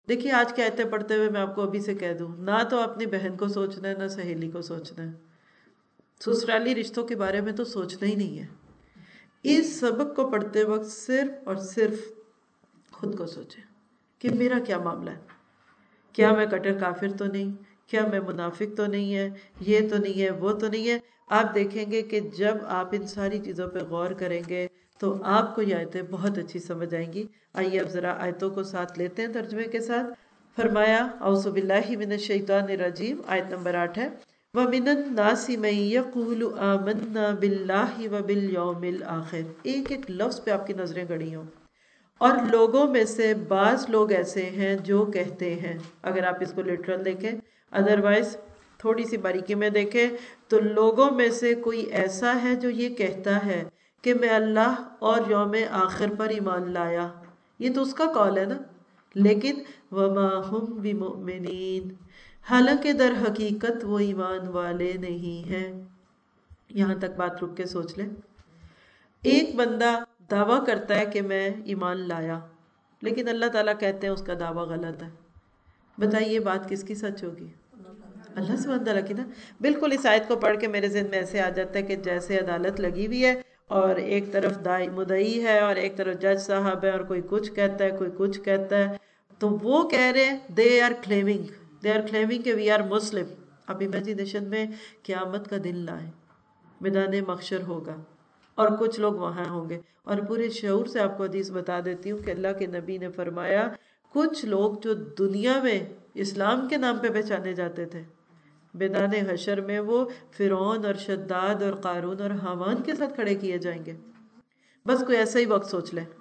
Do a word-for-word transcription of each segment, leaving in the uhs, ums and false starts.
دیکھیے آج کی آیتیں پڑھتے ہوئے میں آپ کو ابھی سے کہہ دوں، نہ تو اپنی بہن کو سوچنا ہے، نہ سہیلی کو سوچنا ہے، سسرالی رشتوں کے بارے میں تو سوچنا ہی نہیں ہے۔ اس سبق کو پڑھتے وقت صرف اور صرف خود کو سوچیں کہ میرا کیا معاملہ ہے، کیا میں کٹر کافر تو نہیں، کیا میں منافق تو نہیں ہے، یہ تو نہیں ہے، وہ تو نہیں ہے۔ آپ دیکھیں گے کہ جب آپ ان ساری چیزوں پہ غور کریں گے تو آپ کو یہ آیتیں بہت اچھی سمجھ آئیں گی۔ آئیے اب ذرا آیتوں کو ساتھ لیتے ہیں ترجمے کے ساتھ۔ فرمایا اعوذ باللہ من الشیطان الرجیم، آیت نمبر آٹھ ہے، وَمِنَ النَّاسِ مَن يَقُولُ آمَنَّا بِاللَّهِ وَبِالْيَوْمِ الْآخِرِ۔ ایک ایک لفظ پہ آپ کی نظریں گڑی ہوں۔ اور لوگوں میں سے بعض لوگ ایسے ہیں جو کہتے ہیں، اگر آپ اس کو لٹرل دیکھیں، ادروائز تھوڑی سی باریکی میں دیکھیں تو لوگوں میں سے کوئی ایسا ہے جو یہ کہتا ہے کہ میں اللہ اور یوم آخر پر ایمان لایا، یہ تو اس کا قول ہے نا، لیکن وَمَا هُمْ بِمُؤْمِنِينَ، حالانکہ در حقیقت وہ ایمان والے نہیں ہیں۔ یہاں تک بات رک کے سوچ لیں۔ ایک بندہ دعویٰ کرتا ہے کہ میں ایمان لایا، لیکن اللہ تعالیٰ کہتے ہیں اس کا دعویٰ غلط ہے۔ بتائیے بات کس کی سچ ہوگی؟ اللہ سبحانہ تعالیٰ کی نا۔ بالکل اس آیت کو پڑھ کے میرے ذہن میں ایسے آ جاتا ہے کہ جیسے عدالت لگی ہوئی ہے اور ایک طرف دائی مدعی ہے اور ایک طرف جج صاحب ہے، اور کوئی کچھ کہتا ہے کوئی کچھ کہتا ہے، تو وہ کہہ رہے ہیں they are claiming they are claiming کہ وی آر مسلم۔ اب امیجینیشن میں قیامت کا دن لائیں، میدان محشر ہوگا اور کچھ لوگ وہاں ہوں گے، اور پورے شعور سے آپ کو حدیث بتا دیتی ہوں کہ اللہ کے نبی نے فرمایا کچھ لوگ جو دنیا میں اسلام کے نام پہ پہچانے جاتے تھے، میدان حشر میں وہ فرعون اور شداد اور قارون اور حامان کے ساتھ کھڑے کیے جائیں گے۔ بس کوئی ایسا ہی وقت سوچ لیں،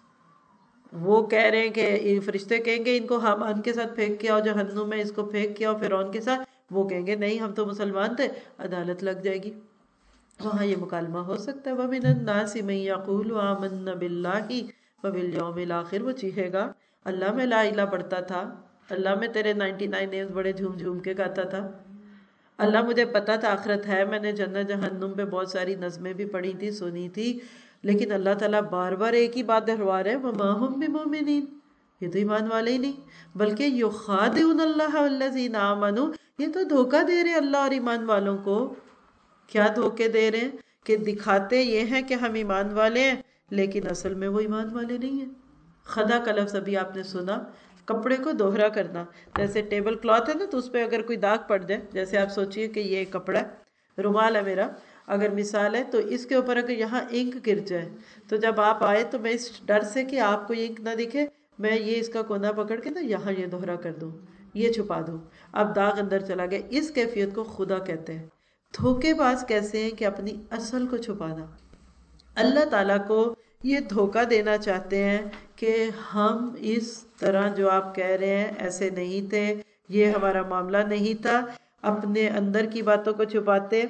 وہ کہہ رہے ہیں کہ فرشتے کہیں گے ان کو حامان کے ساتھ پھینک کے آؤ جہنم میں، اس کو پھینک کے آؤ فرعون کے ساتھ، وہ کہیں گے نہیں ہم تو مسلمان تھے، عدالت لگ جائے گی۔ وہاں یہ مکالمہ ہو سکتا ہے۔ وَمِنَ النَّاسِ مَن يَقُولُ آمَنَّا بِاللَّهِ وَبِالْيَوْمِ الْآخِرِ، وہ چیخے گا اللہ میں لا الہ پڑھتا تھا، اللہ میں تیرے نائنٹی نائن نیمز بڑے جھوم جھوم کے گاتا تھا، اللہ مجھے پتا تھا آخرت ہے، میں نے جنت جہنم پہ بہت ساری نظمیں بھی پڑھی تھی سنی تھی، لیکن اللہ تعالیٰ بار بار ایک ہی بات دہروا رہے ہیں وَمَا هُمْ بِمُؤْمِنِينَ، یہ تو ایمان والے ہی نہیں، بلکہ يُخَادِعُونَ اللَّهَ وَالَّذِينَ آمَنُوا، یہ تو دھوکہ دے رہے اللہ اور ایمان والوں کو۔ کیا دھوکے دے رہے ہیں؟ کہ دکھاتے یہ ہیں کہ ہم ایمان والے ہیں لیکن اصل میں وہ ایمان والے نہیں ہیں۔ خدا کا لفظ ابھی آپ نے سنا، کپڑے کو دوہرا کرنا، جیسے ٹیبل کلاتھ ہے نا تو اس پہ اگر کوئی داغ پڑ جائے، جیسے آپ سوچئے کہ یہ کپڑا ہے، رومال ہے میرا، اگر مثال ہے تو اس کے اوپر اگر یہاں انک گر جائے تو جب آپ آئے تو میں اس ڈر سے کہ آپ کو یہ انک نہ دکھے، میں یہ اس کا کونا پکڑ کے نا یہاں یہ دوہرا کر دوں، یہ چھپا دوں، اب داغ اندر چلا گیا۔ اس کیفیت کو خدا کہتے ہیں۔ دھوکے باز کیسے ہیں کہ اپنی اصل کو چھپانا۔ اللہ تعالیٰ کو یہ دھوکہ دینا چاہتے ہیں کہ ہم اس طرح جو آپ کہہ رہے ہیں ایسے نہیں تھے، یہ ہمارا معاملہ نہیں تھا، اپنے اندر کی باتوں کو چھپاتے۔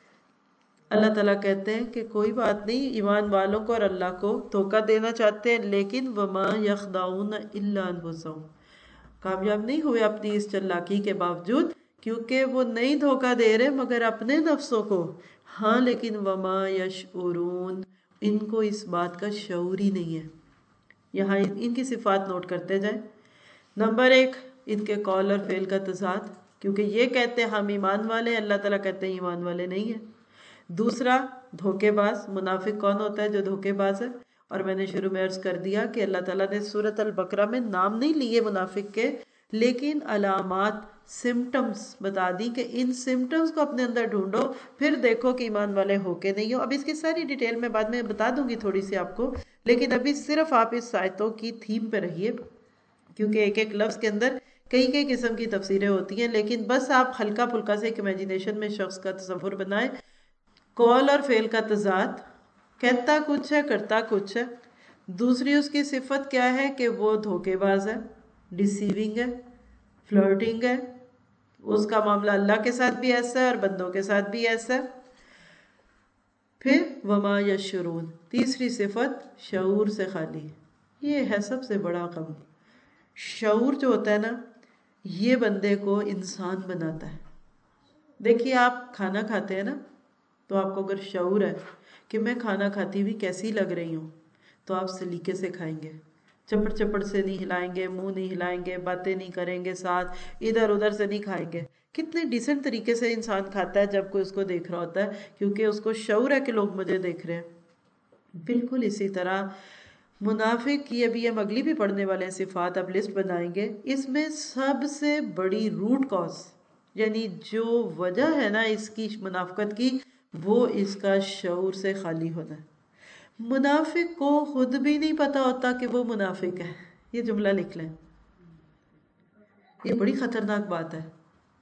اللہ تعالیٰ کہتے ہیں کہ کوئی بات نہیں، ایمان والوں کو اور اللہ کو دھوکہ دینا چاہتے ہیں، لیکن وَمَا يَخْدَعُونَ إِلَّا أَنفُسَهُمْ، کامیاب نہیں ہوئے اپنی اس چالاکی کے باوجود، کیونکہ وہ نہیں دھوکہ دے رہے مگر اپنے نفسوں کو، ہاں لیکن وما یشعرون، ان کو اس بات کا شعور ہی نہیں ہے۔ یہاں ان کی صفات نوٹ کرتے جائیں۔ نمبر ایک، ان کے قول اور فعل کا تضاد، کیونکہ یہ کہتے ہیں ہم ایمان والے ہیں، اللہ تعالیٰ کہتے ہیں ایمان والے نہیں ہیں۔ دوسرا، دھوکے باز۔ منافق کون ہوتا ہے جو دھوکے باز ہے؟ اور میں نے شروع میں عرض کر دیا کہ اللہ تعالیٰ نے سورۃ البقرہ میں نام نہیں لیے منافق کے، لیکن علامات، سمٹمز بتا دی کہ ان سمٹمز کو اپنے اندر ڈھونڈو، پھر دیکھو کہ ایمان والے ہو کے نہیں ہو۔ اب اس کی ساری ڈیٹیل میں بعد میں بتا دوں گی تھوڑی سی آپ کو، لیکن ابھی صرف آپ اس آیتوں کی تھیم پہ رہیے، کیونکہ ایک ایک لفظ کے اندر کئی کئی قسم کی تفسیریں ہوتی ہیں، لیکن بس آپ ہلکا پھلکا سے ایک امیجینیشن میں شخص کا تصور بنائیں۔ قول اور فعل کا تضاد، کہتا کچھ ہے کرتا کچھ ہے۔ دوسری اس کی صفت کیا ہے کہ وہ دھوکے باز ہے، ڈیسیونگ ہے، فلرٹنگ ہے، اس کا معاملہ اللہ کے ساتھ بھی ایسا ہے اور بندوں کے ساتھ بھی ایسا ہے۔ پھر وما یشعرون، تیسری صفت شعور سے خالی، یہ ہے سب سے بڑا غم۔ شعور جو ہوتا ہے نا، یہ بندے کو انسان بناتا ہے۔ دیکھیے آپ کھانا کھاتے ہیں نا، تو آپ کو اگر شعور ہے کہ میں کھانا کھاتی ہوئی کیسی لگ رہی ہوں تو آپ سلیقے سے کھائیں گے، चपड़ चपड़ से नहीं हिलाएंगे, मुंह नहीं हिलाएंगे, बातें नहीं करेंगे साथ, इधर उधर से नहीं खाएंगे। कितने डिसेंट तरीके से इंसान खाता है जब कोई उसको देख रहा होता है, क्योंकि उसको शऊर है कि लोग मुझे देख रहे हैं। बिल्कुल इसी तरह मुनाफिक की, अभी हम अगली भी पढ़ने वाले हैं सिफात, अब लिस्ट बनाएंगे। इसमें सबसे बड़ी रूट कॉज, यानी जो वजह है ना इसकी मुनाफिकत की, वो इसका शऊर से खाली होना है। मुनाफिक को खुद भी नहीं पता होता कि वो मुनाफिक है। ये जुमला लिख लें, ये बड़ी खतरनाक बात है।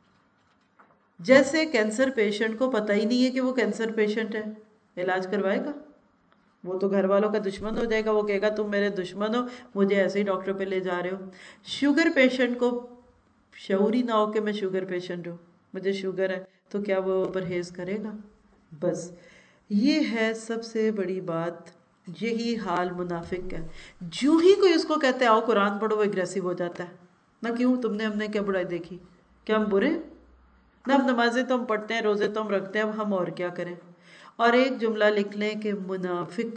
जैसे कैंसर पेशेंट को पता ही नहीं है कि वो कैंसर पेशेंट है, इलाज करवाएगा? वो तो घर वालों का दुश्मन हो जाएगा, वो कहेगा तुम मेरे दुश्मन हो, मुझे ऐसे ही डॉक्टर पे ले जा रहे हो। शुगर पेशेंट को शऊर ही ना हो कि मैं शुगर पेशेंट हूँ, मुझे शुगर है, तो क्या वो परहेज करेगा? बस ये है सबसे बड़ी बात, यही हाल मुनाफिक है। जो ही कोई उसको कहते हैं आओ कुरान पढ़ो, वो एग्रेसिव हो जाता है ना। क्यों? तुमने हमने क्या बुराई देखी? क्या हम बुरे ना? हम नमाजें तो हम पढ़ते हैं, रोजे तो हम रखते हैं, अब हम और क्या करें? और एक जुमला लिख लें कि मुनाफिक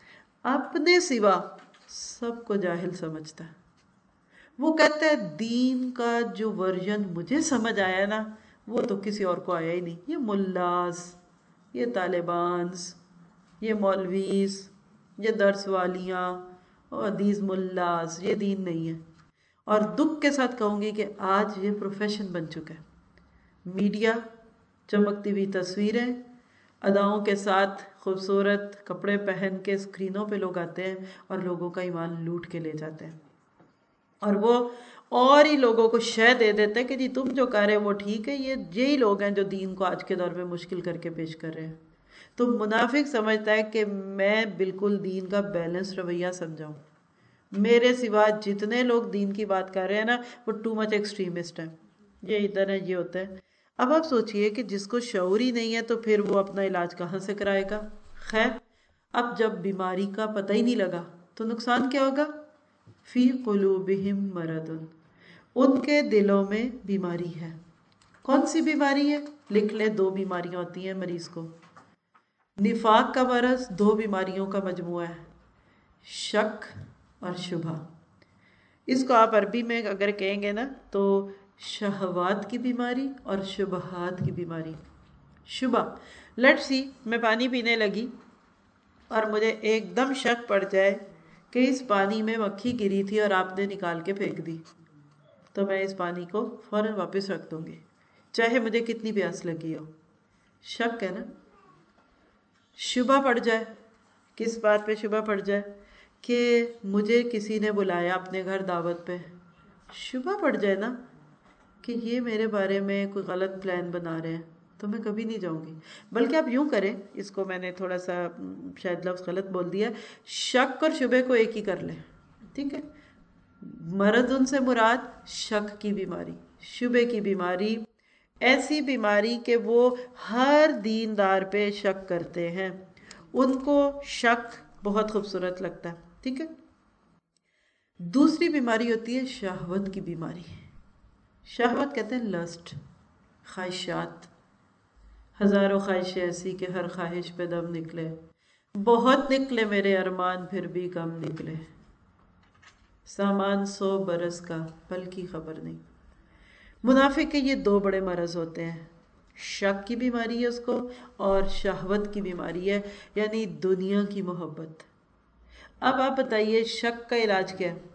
अपने सिवा सबको जाहिल समझता है। वो कहता है दीन का जो वर्जन मुझे समझ आया ना, वो तो किसी और को आया ही नहीं। ये मुल्लास, ये तालिबान्स, ये मौलवीस, ये दर्स वालियाँ और हदीस मुल्लास, ये दीन नहीं है। और दुख के साथ कहूँगी कि आज ये प्रोफेशन बन चुका है। मीडिया, चमकती हुई तस्वीरें, अदाओं के साथ खूबसूरत कपड़े पहन के स्क्रीनों पे लोग आते हैं और लोगों का ईमान लूट के ले जाते हैं। और वो और ही लोगों को शय दे देते हैं कि जी तुम जो कर रहे हो वो ठीक है। ये यही लोग हैं जो दीन को आज के दौर में मुश्किल करके पेश कर रहे हैं। तो मुनाफिक समझता है कि मैं बिल्कुल दीन का बैलेंस रवैया समझाऊं, मेरे सिवा जितने लोग दीन की बात कर रहे हैं ना, वो टू मच एक्सट्रीमिस्ट हैं, ये इधर है, ये होता है। अब आप सोचिए कि जिसको शऊर ही नहीं है तो फिर वो अपना इलाज कहाँ से कराएगा? खैर, अब जब बीमारी का पता ही नहीं लगा तो नुकसान क्या होगा? फी कुलूबिहिम मरदुन, उनके दिलों में बीमारी है। कौन सी बीमारी है? लिख ले, दो बीमारियां होती हैं मरीज को। निफाक का मरज दो बीमारियों का मजमुआ है, शक और शुबा। इसको आप अरबी में अगर कहेंगे ना तो शहवात की बीमारी और शुबहात की बीमारी। शुबा, लेट्स सी, मैं पानी पीने लगी और मुझे एकदम शक पड़ जाए कि इस पानी में मक्खी गिरी थी और आपने निकाल के फेंक दी, तो मैं इस पानी को फौरन वापस रख दूंगी, चाहे मुझे कितनी प्यास लगी हो। शक है ना। शुबा पड़ जाए, किस बात पे शुबा पड़ जाए? कि मुझे किसी ने बुलाया अपने घर दावत पे, शुबा पड़ जाए ना कि ये मेरे बारे में कोई गलत प्लान बना रहे हैं, तो मैं कभी नहीं जाऊंगी। बल्कि आप यूं करें, इसको मैंने थोड़ा सा शायद लफ्ज़ गलत बोल दिया, शक और शुबे को एक ही कर लें, ठीक है? मरद उनसे मुराद शक की बीमारी, शुबे की बीमारी, ऐसी बीमारी कि वो हर दीनदार पे शक करते हैं, उनको शक बहुत खूबसूरत लगता है, ठीक है? दूसरी बीमारी होती है शहवत की बीमारी। शहवत कहते हैं लस्ट, ख्वाहिशात। हजारों ख्वाहिशें ऐसी कि हर ख्वाहिश पे दम निकले, बहुत निकले मेरे अरमान फिर भी कम निकले, सामान सौ बरस का पल की खबर नहीं। मुनाफिक के ये दो बड़े मरज होते हैं, शक की बीमारी है उसको और शहवत की बीमारी है, यानी दुनिया की मोहब्बत। अब आप बताइए शक का इलाज क्या है?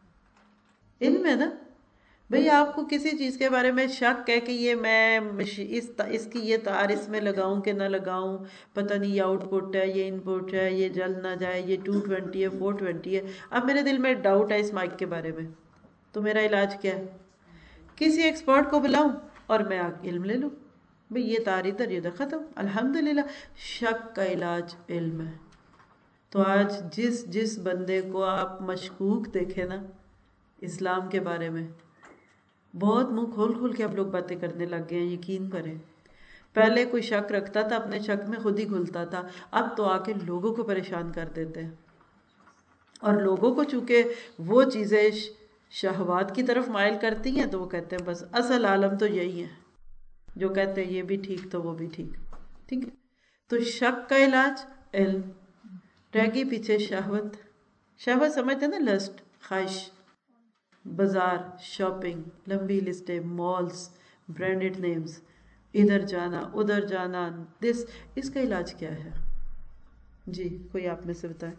इल्म है ना भाई। आपको किसी चीज़ के बारे में शक है कि ये मैं इस इसकी ये तार इसमें लगाऊं कि ना लगाऊं, पता नहीं ये आउटपुट है, ये इनपुट है, ये जल ना जाए, ये टू ट्वेंटी है, फोर ट्वेंटी है। अब मेरे दिल में डाउट है इस माइक के बारे में, तो मेरा इलाज क्या है? किसी एक्सपर्ट को बुलाऊं और मैं इल्म ले लूं, भाई ये तार इधर इधर ख़त्म, अल्हम्दुलिल्लाह। शक का इलाज इल्म है। तो आज जिस जिस बंदे को आप मशकूक देखे ना इस्लाम के बारे में, बहुत मुंह खोल खोल के आप लोग बातें करने लग गए हैं, यकीन करें। पहले कोई शक रखता था, अपने शक में खुद ही घुलता था, अब तो आके लोगों को परेशान कर देते हैं। और लोगों को चूंकि वो चीज़ें शहवात की तरफ माइल करती हैं, तो वो कहते हैं बस असल आलम तो यही है, जो कहते हैं ये भी ठीक तो वो भी ठीक, ठीक है? तो शक का इलाज इल्म। रह गई पीछे शहवत। शहवत समझते ना, लस्ट, خواہش، بازار، شاپنگ، لمبی لسٹیں، مالز، برانڈڈ نیمز، ادھر جانا ادھر جانا، دس اس کا علاج کیا ہے؟ جی کوئی آپ میں سے بتائیں.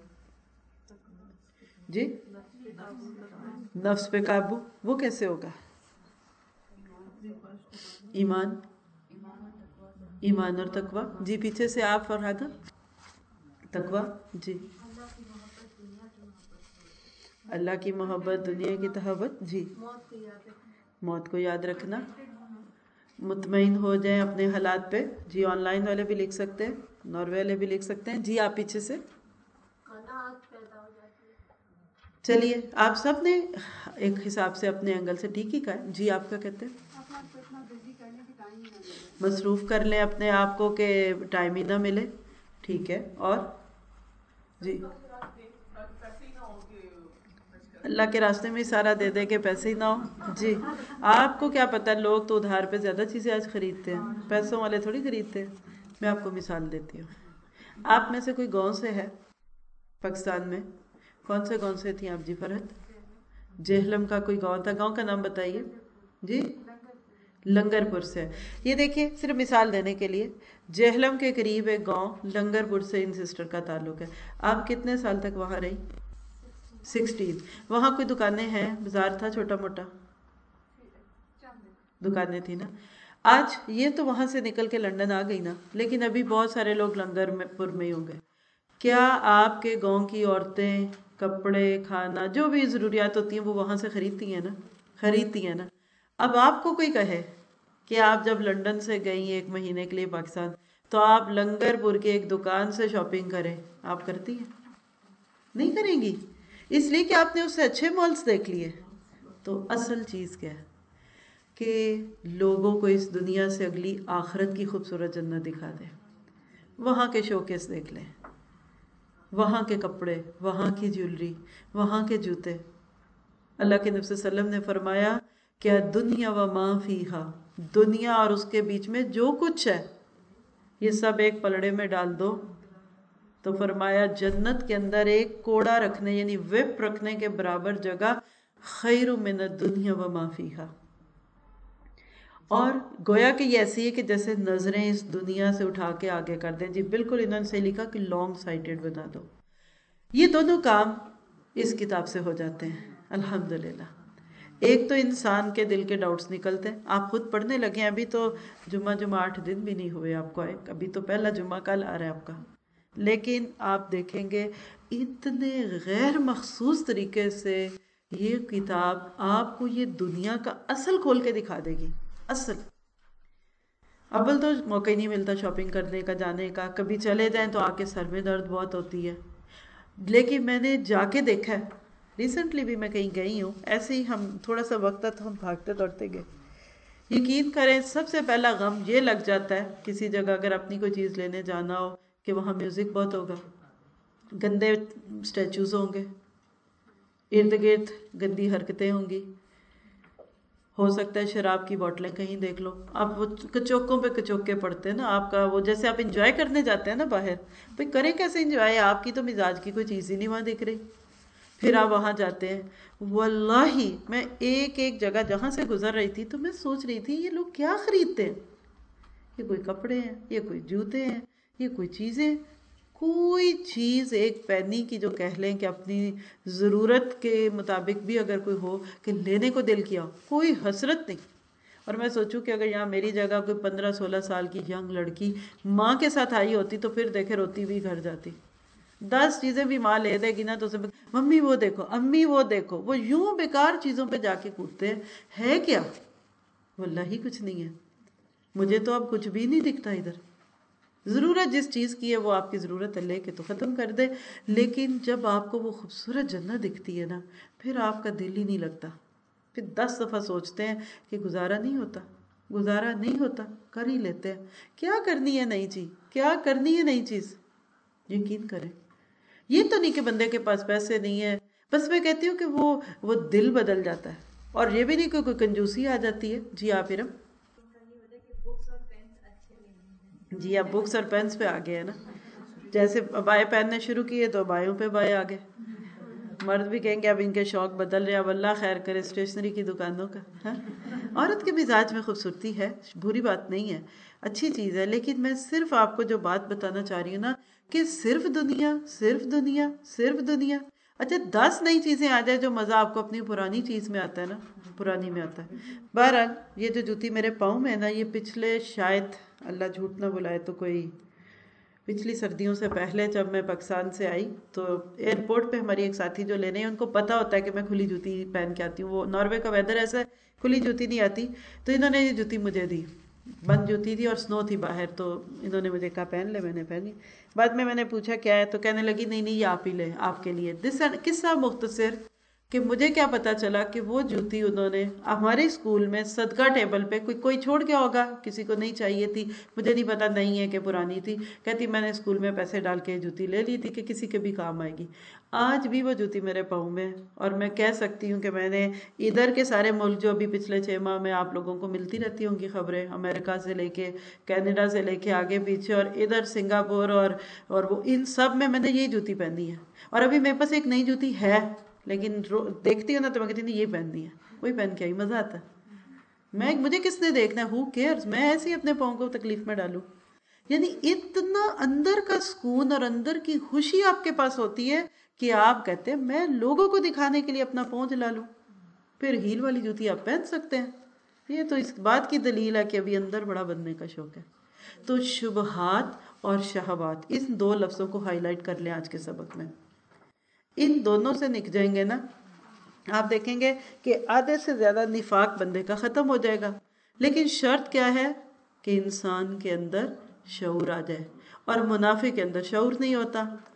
جی نفس پہ قابو، وہ کیسے ہوگا؟ ایمان، ایمان اور تقوی. جی پیچھے سے آپ فرحادہ. تقوی جی. اللہ کی محبت، دنیا کی تہبت. جی موت کو یاد رکھنا، مطمئن ہو جائیں اپنے حالات پہ. جی آن لائن والے بھی لکھ سکتے ہیں، ناروے والے بھی لکھ سکتے ہیں. جی آپ پیچھے سے. چلیے آپ سب نے ایک حساب سے اپنے اینگل سے ٹھیک ہی کہا. جی آپ کیا کہتے ہیں؟ مصروف کر لیں اپنے آپ کو کہ ٹائم ہی نہ ملے. ٹھیک ہے. اور جی اللہ کے راستے میں سارا دے دے کے پیسے ہی نہ ہو. جی آپ کو کیا پتہ، لوگ تو ادھار پہ زیادہ چیزیں آج خریدتے ہیں، پیسوں والے تھوڑی خریدتے ہیں. میں آپ کو مثال دیتی ہوں. آپ میں سے کوئی گاؤں سے ہے پاکستان میں؟ کون سے گاؤں سے تھیں آپ؟ جی فرحت. جہلم کا کوئی گاؤں تھا، گاؤں کا نام بتائیے. جی لنگر پور سے. یہ دیکھیے صرف مثال دینے کے لیے، جہلم کے قریب ایک گاؤں لنگر پور سے ان سسٹر کا تعلق ہے. آپ کتنے سال تک وہاں رہی؟ سکسٹین. وہاں کوئی دکانیں ہیں، بازار تھا چھوٹا موٹا؟ دکانیں تھی نا. آج یہ تو وہاں سے نکل کے لندن آ گئی نا، لیکن ابھی بہت سارے لوگ لنگر پور میں ہی ہوں گے. کیا آپ کے گاؤں کی عورتیں کپڑے، کھانا، جو بھی ضروریات ہوتی ہیں وہ وہاں سے خریدتی ہیں نا؟ خریدتی ہیں نا. اب آپ کو کوئی کہے کہ آپ جب لندن سے گئی ایک مہینے کے لیے پاکستان، تو آپ لنگر پور کی ایک دکان سے شاپنگ کریں، آپ کرتی ہیں؟ نہیں کریں گی، اس لیے کہ آپ نے اس سے اچھے مالز دیکھ لیے. تو اصل چیز کیا ہے کہ لوگوں کو اس دنیا سے اگلی آخرت کی خوبصورت جنت دکھا دے. وہاں کے شوکیس دیکھ لیں، وہاں کے کپڑے، وہاں کی جیولری، وہاں کے جوتے. اللہ کے نبی صلی اللہ علیہ وسلم نے فرمایا کہ دنیا و ما فیہا، دنیا اور اس کے بیچ میں جو کچھ ہے یہ سب ایک پلڑے میں ڈال دو، تو فرمایا جنت کے اندر ایک کوڑا رکھنے یعنی وپ رکھنے کے برابر جگہ خیر من الدنیا و ما فیہا. اور گویا کہ یہ ایسی ہے کہ جیسے نظریں اس دنیا سے اٹھا کے آگے کر دیں. جی بالکل انہوں نے سے لکھا کہ لانگ سائٹڈ بنا دو. یہ دونوں کام اس کتاب سے ہو جاتے ہیں الحمدللہ. ایک تو انسان کے دل کے ڈاؤٹس نکلتے ہیں. آپ خود پڑھنے لگے ہیں، ابھی تو جمعہ جمعہ آٹھ دن بھی نہیں ہوئے آپ کو آئے، ابھی تو پہلا جمعہ کل آ رہا ہے آپ کا. لیکن آپ دیکھیں گے اتنے غیر مخصوص طریقے سے یہ کتاب آپ کو یہ دنیا کا اصل کھول کے دکھا دے گی. اصل اول تو موقع ہی نہیں ملتا شاپنگ کرنے کا، جانے کا. کبھی چلے جائیں تو آ کے سر میں درد بہت ہوتی ہے. لیکن میں نے جا کے دیکھا ہے، ریسنٹلی بھی میں کہیں گئی ہوں، ایسے ہی ہم تھوڑا سا وقت تھا تو ہم بھاگتے دوڑتے گئے. یقین کریں سب سے پہلا غم یہ لگ جاتا ہے کسی جگہ اگر اپنی کوئی چیز لینے جانا ہو کہ وہاں میوزک بہت ہوگا، گندے سٹیچوز ہوں گے، ارد گرد گندی حرکتیں ہوں گی، ہو سکتا ہے شراب کی بوٹلیں کہیں دیکھ لو. آپ وہ کچوکوں پہ کچوکے پڑتے ہیں نا، آپ کا وہ جیسے آپ انجوائے کرنے جاتے ہیں نا باہر، بھئی کریں کیسے انجوائے، آپ کی تو مزاج کی کوئی چیز ہی نہیں وہاں دکھ رہی. پھر آپ وہاں جاتے ہیں. واللہ میں ایک ایک جگہ جہاں سے گزر رہی تھی تو میں سوچ رہی تھی یہ لوگ کیا خریدتے ہیں. یہ کوئی کپڑے ہیں، یہ کوئی جوتے ہیں، یہ کوئی چیزیں، کوئی چیز ایک پینی کی جو کہہ لیں کہ اپنی ضرورت کے مطابق بھی اگر کوئی ہو کہ لینے کو دل کیا، کوئی حسرت نہیں. اور میں سوچوں کہ اگر یہاں میری جگہ کوئی پندرہ سولہ سال کی ینگ لڑکی ماں کے ساتھ آئی ہوتی تو پھر دیکھے روتی ہوئی گھر جاتی. دس چیزیں بھی ماں لے دے گی نا تو اسے ممی وہ دیکھو، امی وہ دیکھو، وہ یوں بیکار چیزوں پہ جا کے کودتے ہیں. ہے کیا؟ واللہ ہی کچھ نہیں ہے. مجھے تو اب کچھ بھی نہیں دکھتا ادھر. ضرورت جس چیز کی ہے وہ آپ کی ضرورت ہے، لے کے تو ختم کر دے. لیکن جب آپ کو وہ خوبصورت جنت دکھتی ہے نا، پھر آپ کا دل ہی نہیں لگتا. پھر دس دفعہ سوچتے ہیں کہ گزارا نہیں ہوتا، گزارا نہیں ہوتا، کر ہی لیتے ہیں. کیا کرنی ہے نئی چیز، کیا کرنی ہے نئی چیز. یقین کریں یہ تو نہیں کہ بندے کے پاس پیسے نہیں ہیں، بس میں کہتی ہوں کہ وہ وہ دل بدل جاتا ہے. اور یہ بھی نہیں کہ کوئی کنجوسی آ جاتی ہے. جی آپ ارم. جی آپ بکس اور پینس پہ آ گئے ہیں نا، جیسے بائیں پہننے شروع کیے تو بائیوں پہ بائیں آ گئے. مرد بھی کہیں گے اب ان کے شوق بدل رہے، اب اللہ خیر کرے اسٹیشنری کی دکانوں کا. ہاں عورت کے مزاج میں خوبصورتی ہے، بری بات نہیں ہے، اچھی چیز ہے، لیکن میں صرف آپ کو جو بات بتانا چاہ رہی ہوں نا کہ صرف دنیا صرف دنیا صرف دنیا. اچھا دس نئی چیزیں آ جائے جو مزہ آپ کو اپنی پرانی چیز میں آتا ہے نا، پرانی میں آتا ہے. بہرحال یہ جو جوتی میرے پاؤں میں ہے نا، یہ پچھلے شاید اللہ جھوٹ نہ بلائے تو کوئی پچھلی سردیوں سے پہلے جب میں پاکستان سے آئی تو ایئرپورٹ پہ ہماری ایک ساتھی جو لینے ہیں ان کو پتہ ہوتا ہے کہ میں کھلی جوتی پہن کے آتی ہوں. وہ ناروے کا ویدر ایسا ہے کھلی جوتی نہیں آتی، تو انہوں نے یہ جوتی مجھے دی. بند جوتی تھی اور سنو تھی باہر، تو انہوں نے مجھے کہا پہن لے، میں نے پہنی. بعد میں میں نے پوچھا کیا ہے تو کہنے لگی نہیں نہیں یہ آپ ہی لیں، آپ کے لیے. دس قصہ مختصر کہ مجھے کیا پتا چلا کہ وہ جوتی انہوں نے ہمارے اسکول میں صدقہ ٹیبل پہ کوئی کوئی چھوڑ گیا ہوگا، کسی کو نہیں چاہیے تھی، مجھے نہیں پتا نہیں ہے کہ پرانی تھی. کہتی میں نے اسکول میں پیسے ڈال کے جوتی لے لی تھی کہ کسی کے بھی کام آئے گی. آج بھی وہ جوتی میرے پاؤں میں، اور میں کہہ سکتی ہوں کہ میں نے ادھر کے سارے ملک جو ابھی پچھلے چھ ماہ میں آپ لوگوں کو ملتی رہتی ہوں گی خبریں، امریکہ سے لے کے کینیڈا سے لے کے آگے پیچھے اور ادھر سنگاپور اور اور وہ ان سب میں میں نے یہی جوتی پہنی ہے. اور ابھی میرے پاس ایک نئی جوتی ہے لیکن دیکھتی ہوں نا تو میں کہتی ہوں یہ پہننی ہے، وہی پہن کے آئی، مزہ آتا ہے. میں مجھے کس نے دیکھنا ہے، ہو کیئرز، میں ایسے ہی اپنے پاؤں کو تکلیف میں ڈالوں. یعنی اتنا اندر کا سکون اور اندر کی خوشی آپ کے پاس ہوتی ہے کہ آپ کہتے ہیں میں لوگوں کو دکھانے کے لیے اپنا پاؤں جلا لوں. پھر ہیل والی جوتی آپ پہن سکتے ہیں. یہ تو اس بات کی دلیل ہے کہ ابھی اندر بڑا بننے کا شوق ہے. تو شبہات اور شہوات، ان دو لفظوں کو ہائی لائٹ کر لیں آج کے سبق میں. ان دونوں سے نک جائیں گے نا، آپ دیکھیں گے کہ آدھے سے زیادہ نفاق بندے کا ختم ہو جائے گا. لیکن شرط کیا ہے کہ انسان کے اندر شعور آ جائے، اور منافق کے اندر شعور نہیں ہوتا.